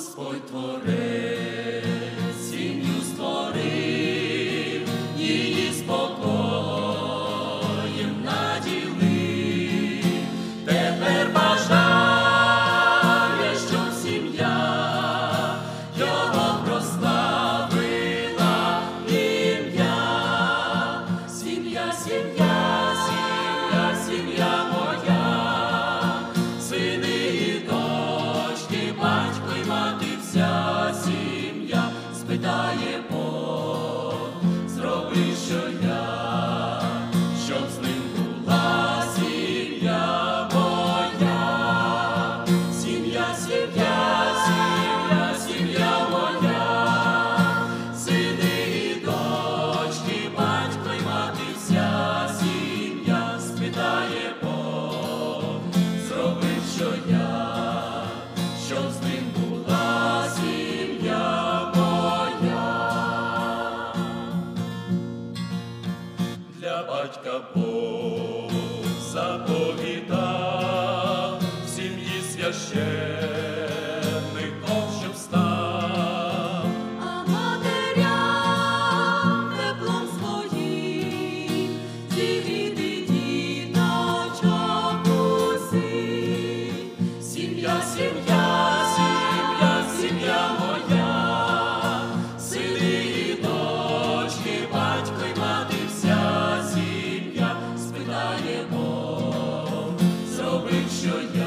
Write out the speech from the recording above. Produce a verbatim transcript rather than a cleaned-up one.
Господь Творець сім'ю створив, її спокоєм наділив. Тепер бажає, щоб сім'я його прославила ім'я. Сім'я, сім'я, сім'я, сім'я моя, сини і дочки, батько й мати, вся сім'я спитає Бог, зроби, що я, щоб з ним була сім'я моя. Сім'я, сім'я, сім'я, сім'я моя, сини і дочки, батько й мати, вся сім'я спитає Бог, зроби, що я, щоб з ним була сім'я моя. Для батька Бог заповідав в сім'ї священником, щоб став, А матерям теплом своїм зігріти діточок усіх. сім'я, сім'я, сім'я, сім'я моя, сини і дочки, батько й мати, вся сім'я спитає Бог, зроби, що